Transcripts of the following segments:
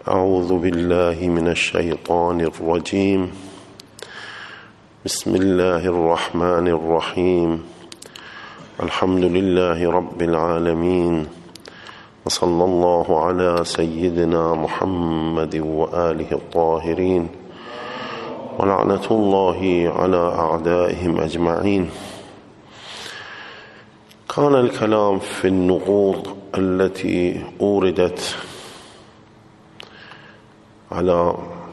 أعوذ بالله من الشيطان الرجيم. بسم الله الرحمن الرحيم. الحمد لله رب العالمين، وصلى الله على سيدنا محمد وآله الطاهرين، ولعنة الله على أعدائهم أجمعين. كان الكلام في النقوض التي أوردت على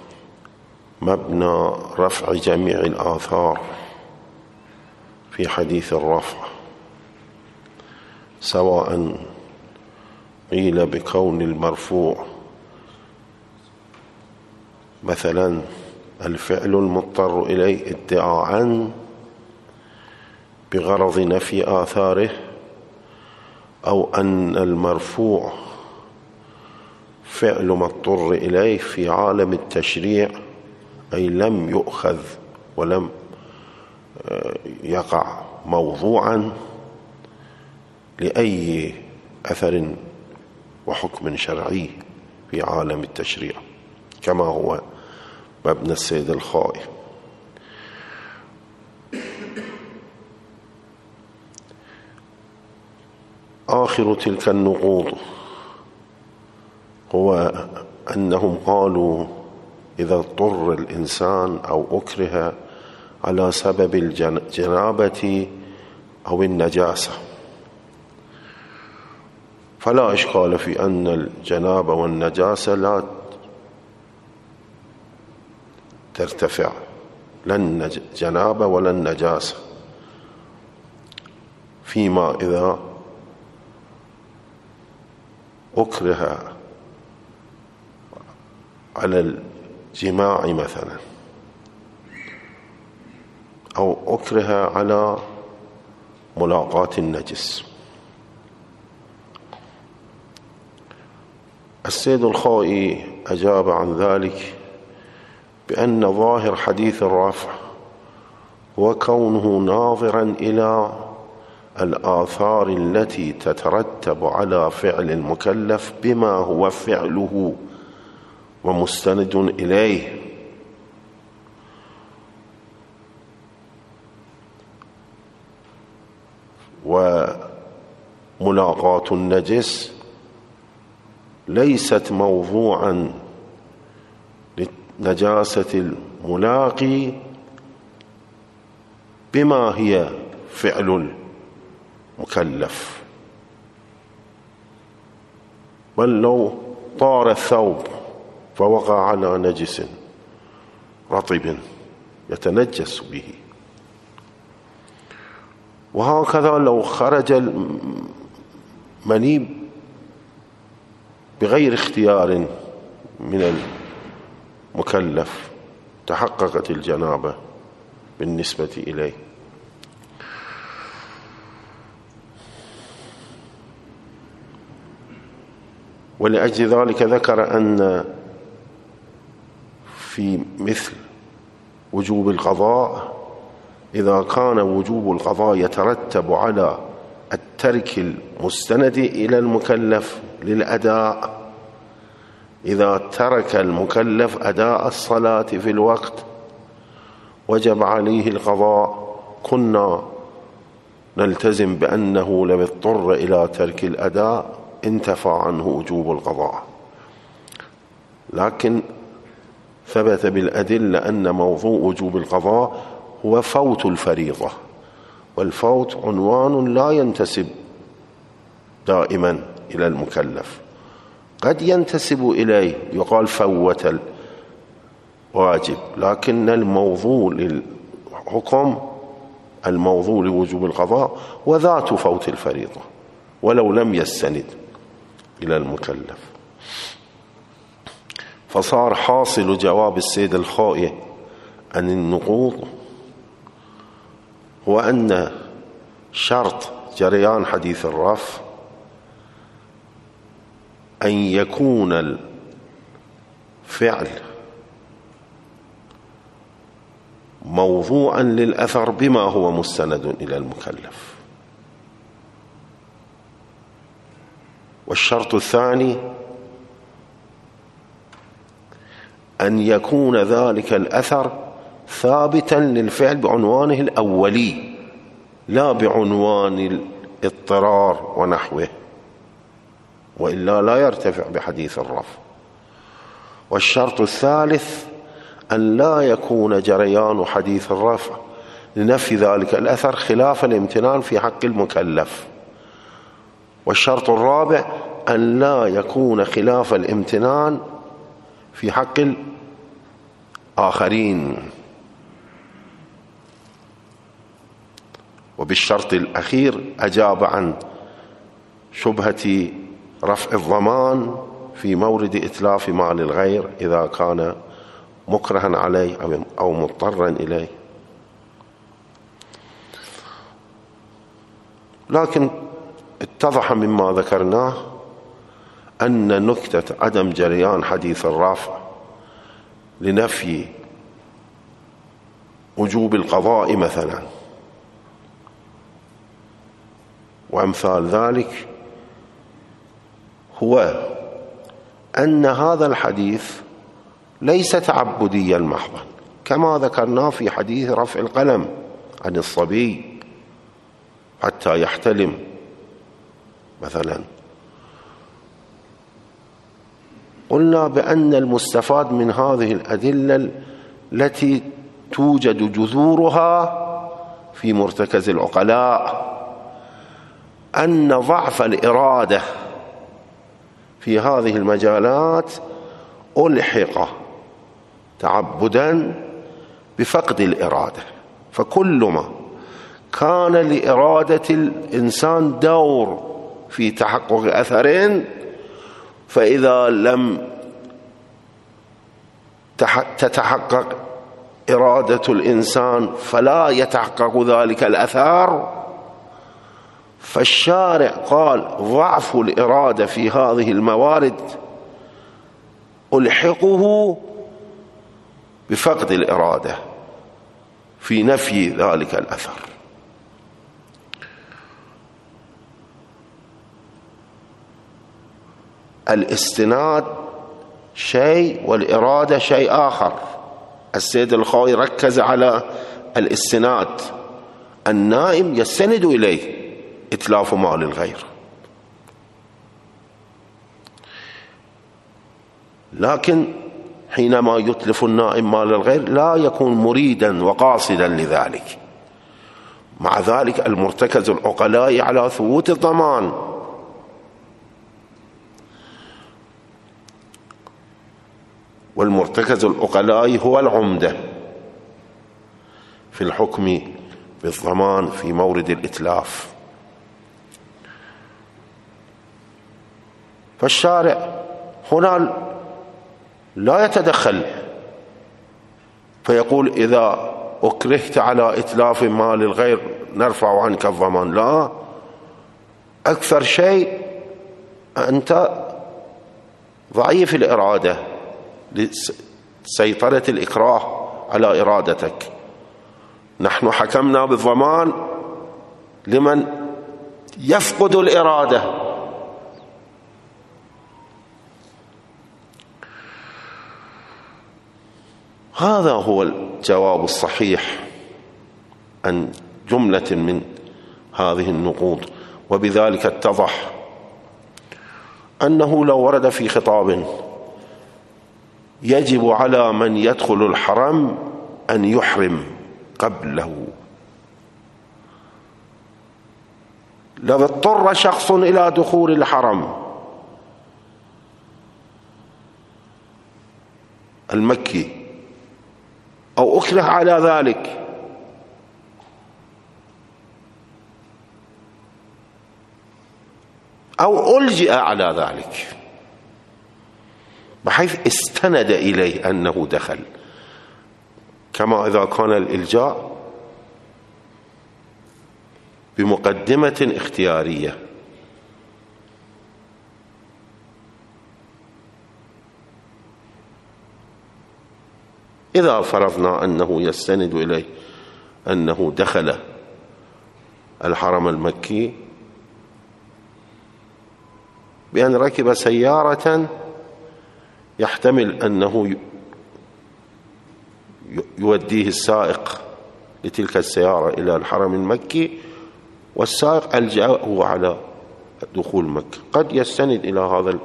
مبنى رفع جميع الآثار في حديث الرفع، سواء قيل بكون المرفوع مثلا الفعل المضطر إليه ادعاء بغرض نفي آثاره، أو أن المرفوع فعل مضطر إليه في عالم التشريع، أي لم يؤخذ ولم يقع موضوعا لأي أثر وحكم شرعي في عالم التشريع، كما هو مبنى السيد الخائي. آخر تلك النقوض هو أنهم قالوا إذا اضطر الإنسان أو أكره على سبب الجنابة أو النجاسة فلا إشكال في أن الجنابة والنجاسة لا ترتفع، لا الجنابة ولا النجاسة، فيما إذا أكره على الجماع مثلا، أو أكره على ملاقاة النجس. السيد الخائي أجاب عن ذلك بأن ظاهر حديث الرفع وكونه ناظرا إلى الآثار التي تترتب على فعل المكلف بما هو فعله ومستند إليه، وملاقاة النجس ليست موضوعا لنجاسة الملاقي بما هي فعل المكلف، بل لو طار الثوب فوقع على نجس رطب يتنجس به، وهكذا لو خرج المني بغير اختيار من المكلف تحققت الجنابة بالنسبة إليه. ولأجل ذلك ذكر أن في مثل وجوب القضاء، إذا كان وجوب القضاء يترتب على الترك المستند إلى المكلف للأداء، إذا ترك المكلف أداء الصلاة في الوقت وجب عليه القضاء، كنا نلتزم بأنه لو اضطر إلى ترك الأداء انتفى عنه وجوب القضاء. لكن ثبت بالأدلة أن موضوع وجوب القضاء هو فوت الفريضة، والفوت عنوان لا ينتسب دائما إلى المكلف، قد ينتسب إليه يقال فوت الواجب، لكن الموضوع للحكم الموضوع لوجوب القضاء وذات فوت الفريضة ولو لم يستند إلى المكلف. فصار حاصل جواب السيد الخائي عن النقوض هو أن شرط جريان حديث الرفع أن يكون الفعل موضوعا للأثر بما هو مستند إلى المكلف. والشرط الثاني أن يكون ذلك الأثر ثابتا للفعل بعنوانه الأولي لا بعنوان الاضطرار ونحوه، وإلا لا يرتفع بحديث الرفع. والشرط الثالث أن لا يكون جريان حديث الرفع لنفي ذلك الأثر خلاف الامتنان في حق المكلف. والشرط الرابع أن لا يكون خلاف الامتنان في حق الآخرين. وبالشرط الأخير أجاب عن شبهة رفع الضمان في مورد إتلاف مال الغير إذا كان مكرها عليه أو مضطرا إليه. لكن اتضح مما ذكرناه أن نكتة عدم جريان حديث الرفع لنفي وجوب القضاء مثلا وأمثال ذلك هو أن هذا الحديث ليس تعبديا محضا، كما ذكرنا في حديث رفع القلم عن الصبي حتى يحتلم مثلا. قلنا بأن المستفاد من هذه الأدلة التي توجد جذورها في مرتكز العقلاء أن ضعف الإرادة في هذه المجالات ألحق تعبدا بفقد الإرادة. فكل ما كان لإرادة الإنسان دور في تحقق أثرين، فإذا لم تتحقق إرادة الإنسان فلا يتحقق ذلك الأثر. فالشارع قال ضعف الإرادة في هذه الموارد ألحقه بفقد الإرادة في نفي ذلك الأثر. الاستناد شيء والإرادة شيء آخر. السيد الخوي ركز على الاستناد، النائم يستند إليه إتلاف مال الغير، لكن حينما يتلف النائم مال الغير لا يكون مريدا وقاصدا لذلك. مع ذلك المرتكز العقلاء على ثبوت الضمان، والمرتكز العقلاء هو العمدة في الحكم بالضمان في مورد الإتلاف. فالشارع هنا لا يتدخل فيقول إذا أكرهت على إتلاف مال الغير نرفع عنك الضمان، لا، أكثر شيء أنت ضعيف الإرادة لسيطرة الإكراه على إرادتك. نحن حكمنا بالضمان لمن يفقد الإرادة. هذا هو الجواب الصحيح عن جملة من هذه النقوض. وبذلك اتضح أنه لو ورد في خطاب يجب على من يدخل الحرم أن يحرم قبله، لو اضطر شخص إلى دخول الحرم المكي أو أكره على ذلك أو ألجئ على ذلك بحيث استند إليه أنه دخل، كما إذا كان الإلجاء بمقدمة اختيارية. إذا فرضنا أنه يستند إليه أنه دخل الحرم المكي بأن ركب سيارة يحتمل أنه يوديه السائق لتلك السيارة إلى الحرم المكي، والسائق ألجأه على دخول مكة. قد يستند إلى هذا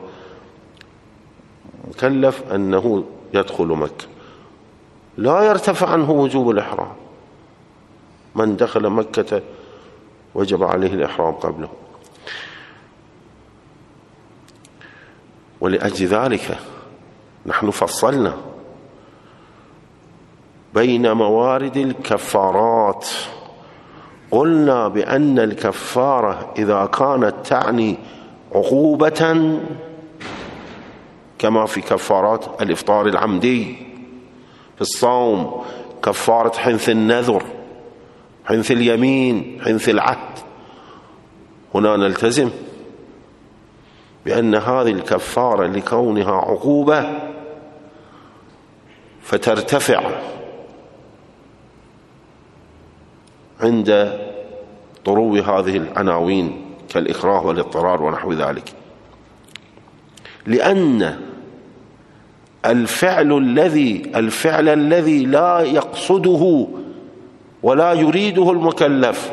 المكلف أنه يدخل مكة، لا يرتفع عنه وجوب الإحرام. من دخل مكة وجب عليه الإحرام قبله. ولأجل ذلك نحن فصلنا بين موارد الكفارات. قلنا بأن الكفارة إذا كانت تعني عقوبة كما في كفارات الإفطار العمدي في الصوم، كفارة حنث النذر، حنث اليمين، حنث العهد، هنا نلتزم بأن هذه الكفارة لكونها عقوبة فترتفع عند طرو هذه العناوين كالإكراه والاضطرار ونحو ذلك، لأن الفعل الذي لا يقصده ولا يريده المكلف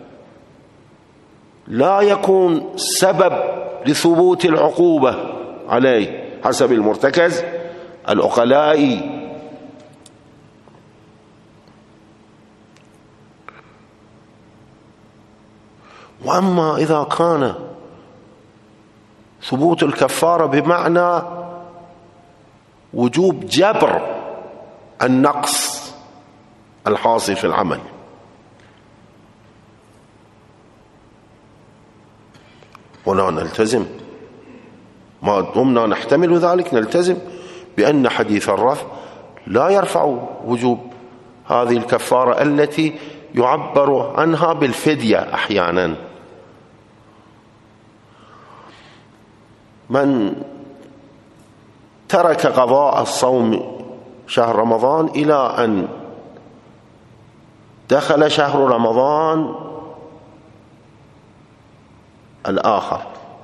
لا يكون سبب لثبوت العقوبة عليه حسب المرتكز العقلائي. وأما إذا كان ثبوت الكفارة بمعنى وجوب جبر النقص الحاصل في العمل، ولا نلتزم ما دمنا نحتمل ذلك، نلتزم بأن حديث الرفع لا يرفع وجوب هذه الكفارة التي يعبر عنها بالفدية أحيانا. من ترك قضاء الصوم شهر رمضان إلى أن دخل شهر رمضان الآخر،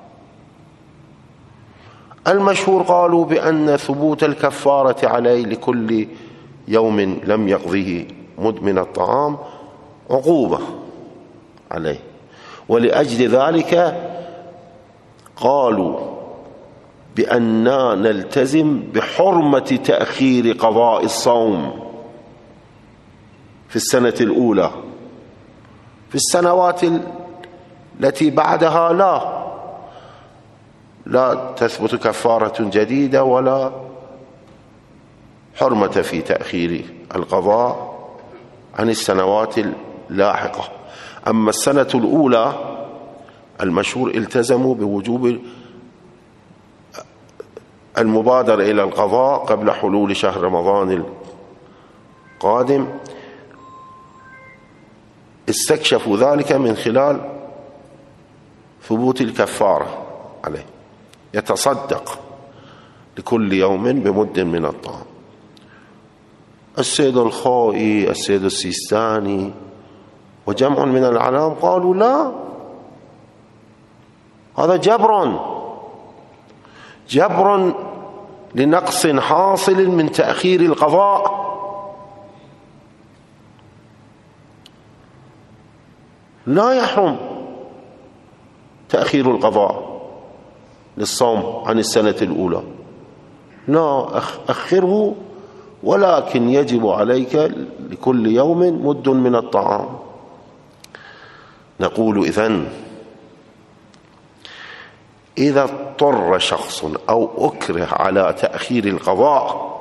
المشهور قالوا بأن ثبوت الكفارة عليه لكل يوم لم يقضيه مدمن الطعام عقوبة عليه. ولأجل ذلك قالوا بأننا نلتزم بحرمة تأخير قضاء الصوم في السنة الأولى. في السنوات التي بعدها لا تثبت كفارة جديدة ولا حرمة في تأخير القضاء عن السنوات اللاحقة. أما السنة الأولى المشهور التزموا بوجوب المبادرة إلى القضاء قبل حلول شهر رمضان القادم. استكشفوا ذلك من خلال ثبوت الكفارة عليه، يتصدق لكل يوم بمد من الطعام. السيد الخوئي، السيد السيستاني وجمع من العلام قالوا لا، هذا جبر لنقص حاصل من تأخير القضاء، لا يحرم تأخير القضاء للصوم عن السنة الأولى، لا أخره، ولكن يجب عليك لكل يوم مد من الطعام. نقول إذا اضطر شخص أو أكره على تأخير القضاء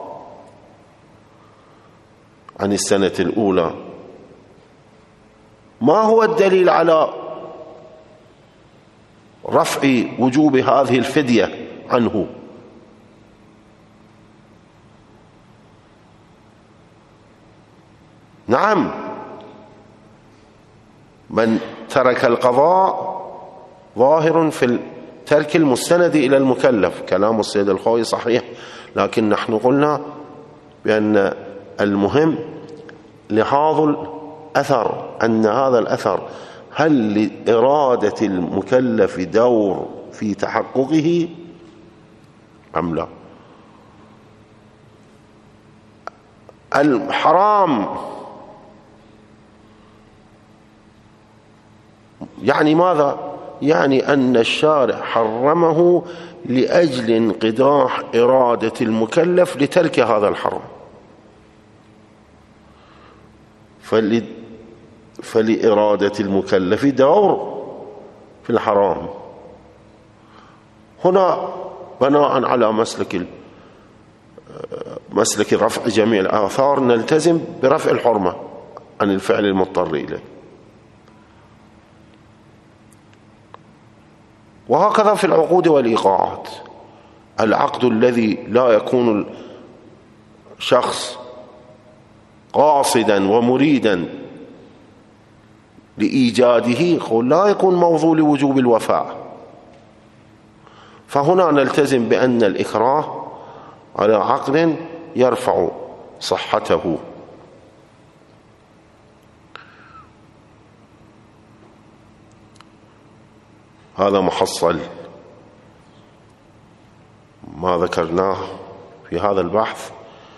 عن السنة الأولى، ما هو الدليل على رفع وجوب هذه الفدية عنه؟ نعم، من ترك القضاء ظاهر في الترك المستند إلى المكلف، كلام السيد الخوئي صحيح، لكن نحن قلنا بأن المهم لحاظ الأثر، أن هذا الأثر هل لإرادة المكلف دور في تحققه أم لا؟ الحرام يعني ماذا؟ يعني أن الشارع حرمه لأجل انقداح إرادة المكلف لترك هذا الحرام، فلإرادة المكلف دور في الحرام. هنا بناء على مسلك رفع جميع الآثار نلتزم برفع الحرمة عن الفعل المضطر إليه. وهكذا في العقود والإيقاعات. العقد الذي لا يكون الشخص قاصدا ومريدا لإيجاده لا يكون موضوع لوجوب الوفاء. فهنا نلتزم بأن الإكراه على عقد يرفع صحته. هذا محصل ما ذكرناه في هذا البحث.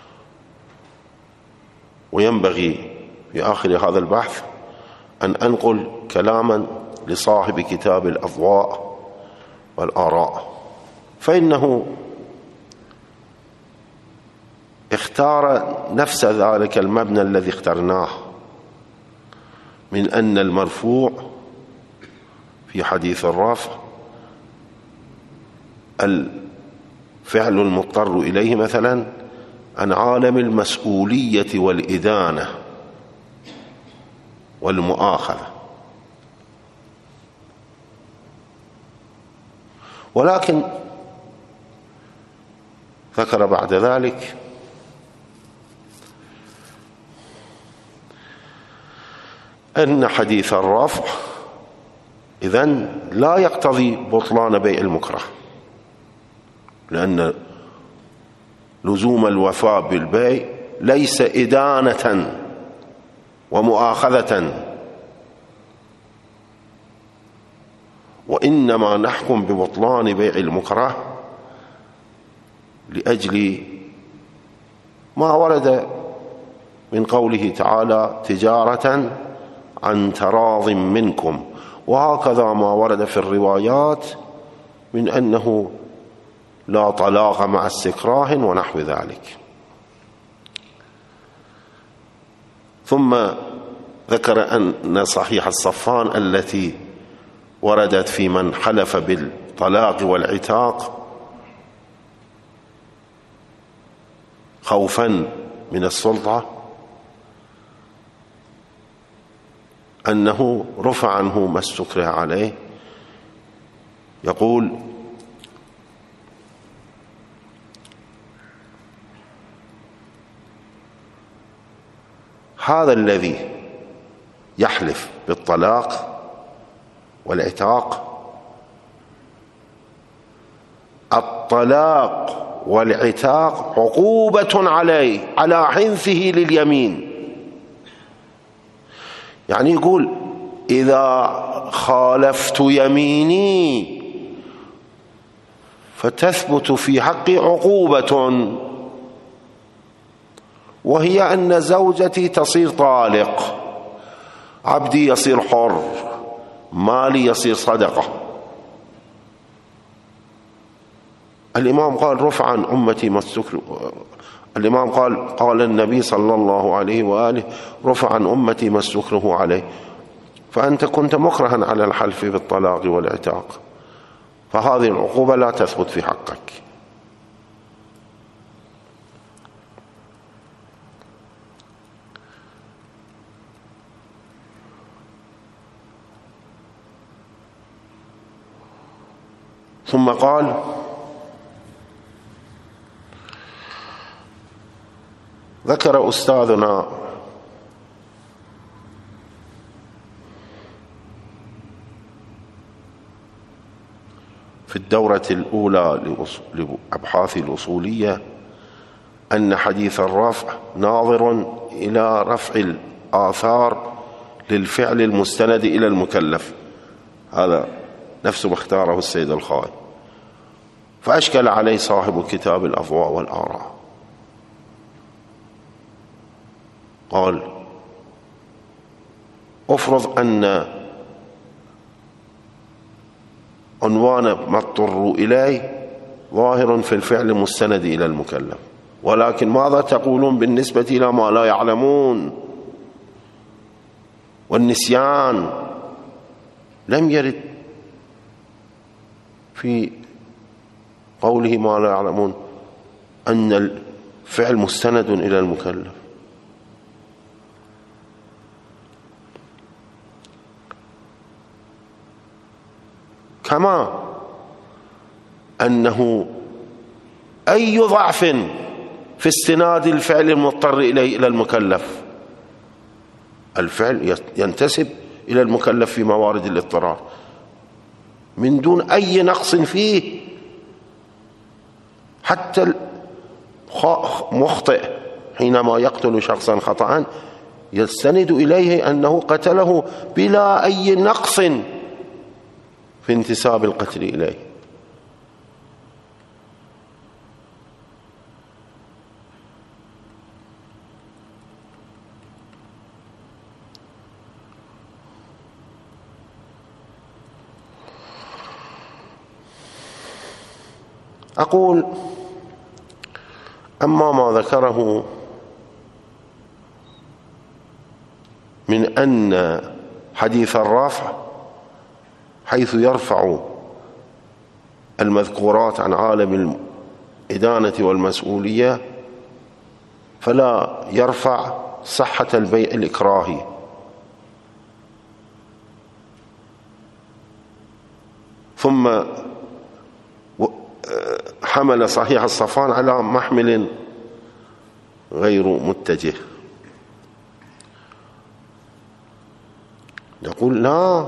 وينبغي في آخر هذا البحث أن أنقل كلاما لصاحب كتاب الأضواء والآراء، فإنه اختار نفس ذلك المبنى الذي اخترناه من أن المرفوع في حديث الرفع الفعل المضطر إليه مثلا عن عالم المسؤولية والإدانة والمؤاخذة. ولكن ذكر بعد ذلك أن حديث الرفع إذن لا يقتضي بطلان بيع المكره، لأن لزوم الوفاء بالبيع ليس إدانة ومؤاخذة، وإنما نحكم ببطلان بيع المكره لأجل ما ورد من قوله تعالى تجارة عن تراض منكم، وهكذا ما ورد في الروايات من أنه لا طلاق مع استكراه ونحو ذلك. ثم ذكر أن صحيح الصفان التي وردت في من حلف بالطلاق والعتاق خوفا من السلطة أنه رفع عنه ما استكره عليه. يقول هذا الذي يحلف بالطلاق والعتاق، الطلاق والعتاق عقوبة عليه على حنثه لليمين. يعني يقول إذا خالفت يميني فتثبت في حقي عقوبة، وهي أن زوجتي تصير طالق، عبدي يصير حر، مالي يصير صدقة. الإمام قال رفع عن أمتي ما استكره. الإمام قال النبي صلى الله عليه وآله رفع عن أمتي ما استكره عليه. فأنت كنت مكرها على الحلف بالطلاق والعتاق، فهذه العقوبة لا تثبت في حقك. ثم قال ذكر أستاذنا في الدورة الأولى لأبحاث الأصولية أن حديث الرفع ناظر إلى رفع الآثار للفعل المستند إلى المكلف. هذا نفس ما اختاره السيد الخوئي، فأشكل عليه صاحب كتاب الأضواء والآراء. قال أفرض أن عنوان ما اضطروا إليه ظاهر في الفعل المستند إلى المكلف، ولكن ماذا تقولون بالنسبة إلى ما لا يعلمون والنسيان؟ لم يرد في قوله ما لا يعلمون أن الفعل مستند إلى المكلف. كما أنه أي ضعف في استناد الفعل المضطر إليه إلى المكلف، الفعل ينتسب إلى المكلف في موارد الاضطرار من دون أي نقص فيه. حتى المخطئ حينما يقتل شخصا خطأ يستند إليه أنه قتله بلا أي نقص في انتساب القتل إليه. أقول أما ما ذكره من أن حديث الرفع حيث يرفع المذكورات عن عالم الإدانة والمسؤولية فلا يرفع صحة البيع الإكراهي. ثم حمل صحيح الصفان على محمل غير متجه. يقول لا،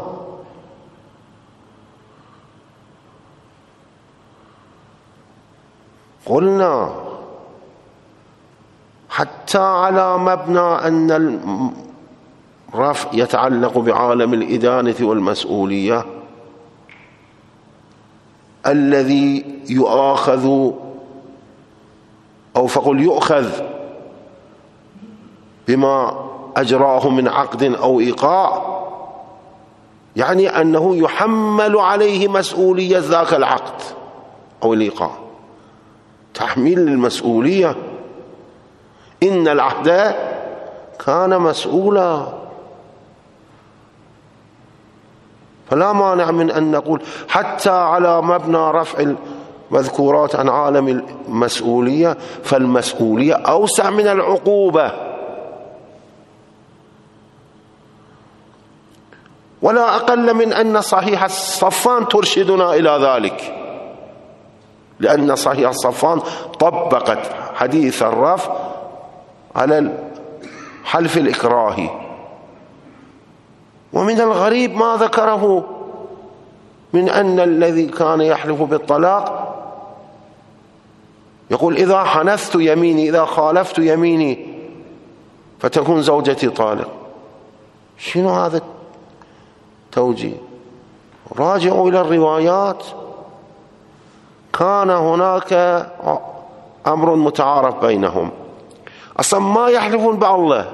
قلنا حتى على مبنى أن الرفع يتعلق بعالم الإدانة والمسؤولية الذي يؤاخذ أو فقل يؤخذ بما أجراه من عقد أو إيقاع، يعني أنه يحمل عليه مسؤولية ذاك العقد أو الإيقاع، تحميل المسؤولية. إن العهد كان مسؤولا، فلا مانع من أن نقول حتى على مبنى رفع المذكورات عن عالم المسؤولية فالمسؤولية أوسع من العقوبة، ولا أقل من أن صحيح الصفان ترشدنا إلى ذلك، لأن صحيح الصفان طبقت حديث الرفع على الحلف الإكراهي. ومن الغريب ما ذكره من أن الذي كان يحلف بالطلاق يقول إذا حنثت يميني، إذا خالفت يميني فتكون زوجتي طالق. شنو هذا التوجيه؟ راجعوا إلى الروايات. كان هناك أمر متعارف بينهم، أصلا ما يحلفون بالله.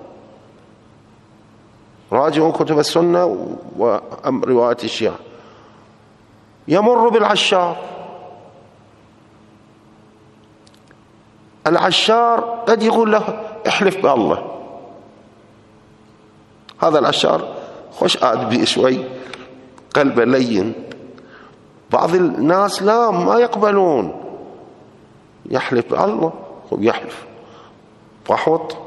راجعوا كتب السنة وروايات الشيعة. يمر بالعشار، العشار قد يقول له احلف بالله، هذا العشار خوش أدبي شوي، قلبه لين. بعض الناس لا، ما يقبلون، يحلف بالله يحلف فحوط،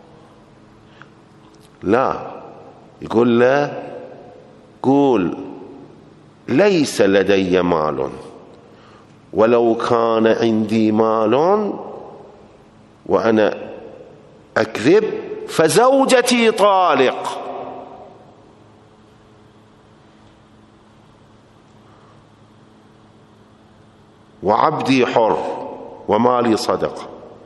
لا، يقول له قول ليس لدي مال، ولو كان عندي مال وأنا أكذب فزوجتي طالق. وعبدي حر ومالي صدقة.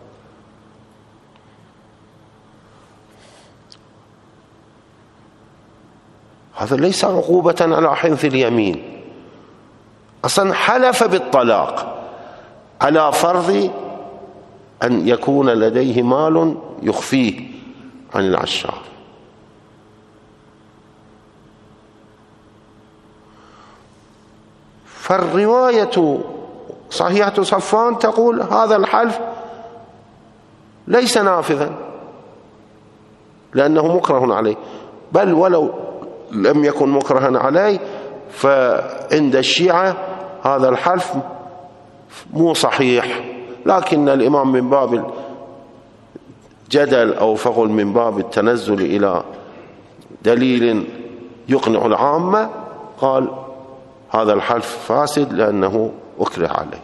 هذا ليس عقوبة على حنث اليمين، أصلا حلف بالطلاق على فرض أن يكون لديه مال يخفيه عن العشار. فالرواية صحيحة صفوان تقول هذا الحلف ليس نافذا لأنه مكره عليه، بل ولو لم يكن مكرها عليه فعند الشيعة هذا الحلف مو صحيح، لكن الإمام من باب الجدل أو فقل من باب التنزل إلى دليل يقنع العامة قال هذا الحلف فاسد لأنه أكره عليه.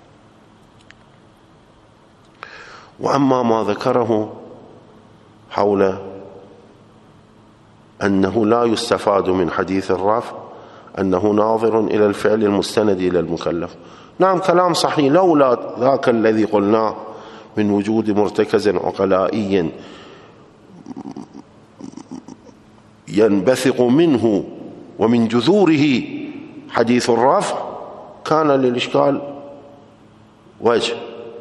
وأما ما ذكره حول أنه لا يستفاد من حديث الرفع أنه ناظر إلى الفعل المستند إلى المكلف، نعم كلام صحيح، لولا ذاك الذي قلناه من وجود مرتكز عقلائي ينبثق منه ومن جذوره حديث الرفع كان للإشكال وجه.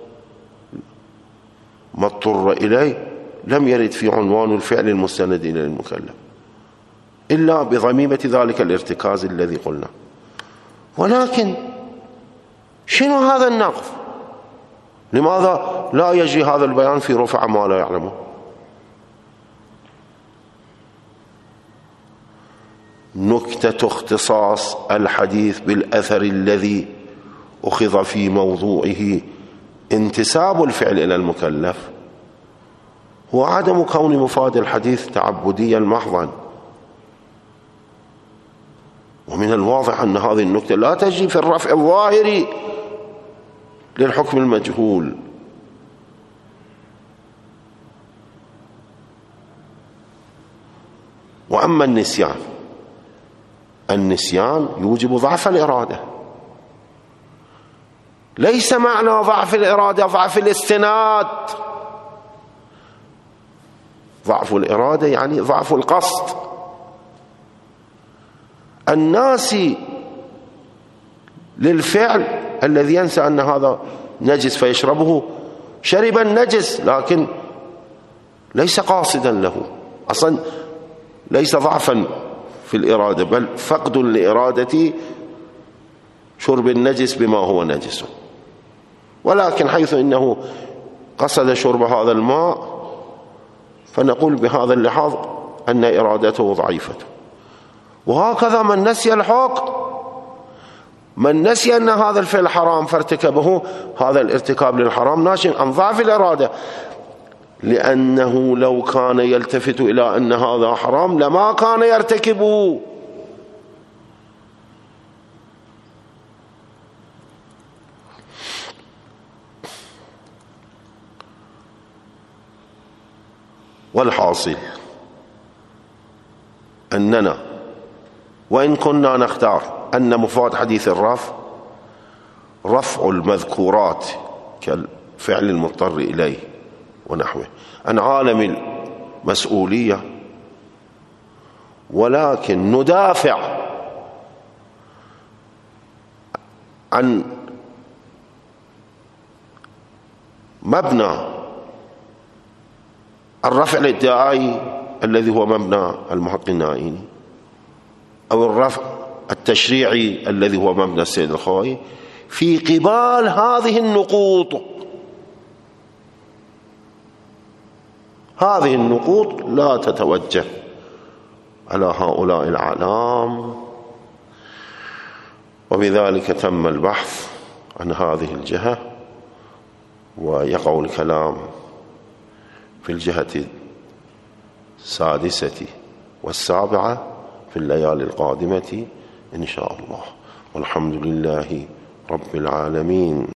ما اضطر إليه لم يرد في عنوان الفعل المستند إلى المكلف إلا بضميمة ذلك الارتكاز الذي قلنا. ولكن شنو هذا النقض؟ لماذا لا يجري هذا البيان في رفع ما لا يعلمه؟ نكتة اختصاص الحديث بالأثر الذي أخذ في موضوعه انتساب الفعل إلى المكلف هو عدم كون مفاد الحديث تعبديا محضا. ومن الواضح أن هذه النكتة لا تجري في الرفع الظاهري للحكم المجهول. وأما النسيان يوجب ضعف الإرادة، ليس معنى ضعف الإرادة ضعف الاستناد، ضعف الإرادة يعني ضعف القصد. الناسي للفعل الذي ينسى أن هذا نجس فيشربه شرب النجس لكن ليس قاصدا له، أصلا ليس ضعفا في الإرادة بل فقد لإرادة شرب النجس بما هو نجس، ولكن حيث إنه قصد شرب هذا الماء فنقول بهذا اللحاظ أن إرادته ضعيفة. وهكذا من نسي الحكم، من نسي أن هذا الفعل حرام فارتكبه، هذا الارتكاب للحرام ناشئ عن ضعف الإرادة، لأنه لو كان يلتفت إلى أن هذا حرام لما كان يرتكبه. والحاصل أننا وإن كنا نختار أن مفاد حديث الرفع رفع المذكورات كالفعل المضطر إليه ونحوه عن عالم المسؤولية، ولكن ندافع عن مبنى الرفع الادعائي الذي هو مبنى المحقق النائيني، أو الرفع التشريعي الذي هو مبنى السيد الخوئي، في قبال هذه النقوط. هذه النقوط لا تتوجه على هؤلاء الأعلام، وبذلك تم البحث عن هذه الجهة، ويقع الكلام في الجهة السادسة والسابعة في الليالي القادمة إن شاء الله. والحمد لله رب العالمين.